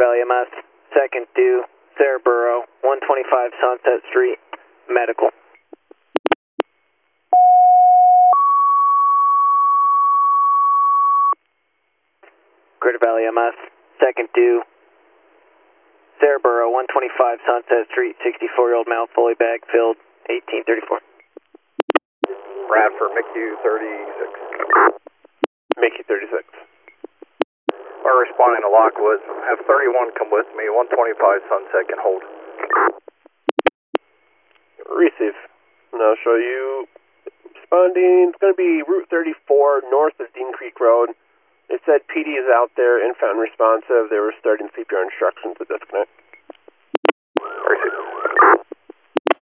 Valley MS, second due, Sarahboro, 125 Sunset Street, medical. Greater Valley MS, second due, Sarahboro, 125 Sunset Street, 64-year-old male, fully bagged, filled, 1834. Radford, MICU 36. MICU 36. We're responding to Lockwood. Have 31 come with me, 125 Sunset can hold. Receive. And I'll show you responding. It's going to be Route 34 north of Dean Creek Road. It said PD is out there, infant and responsive. They were starting CPR instructions to disconnect.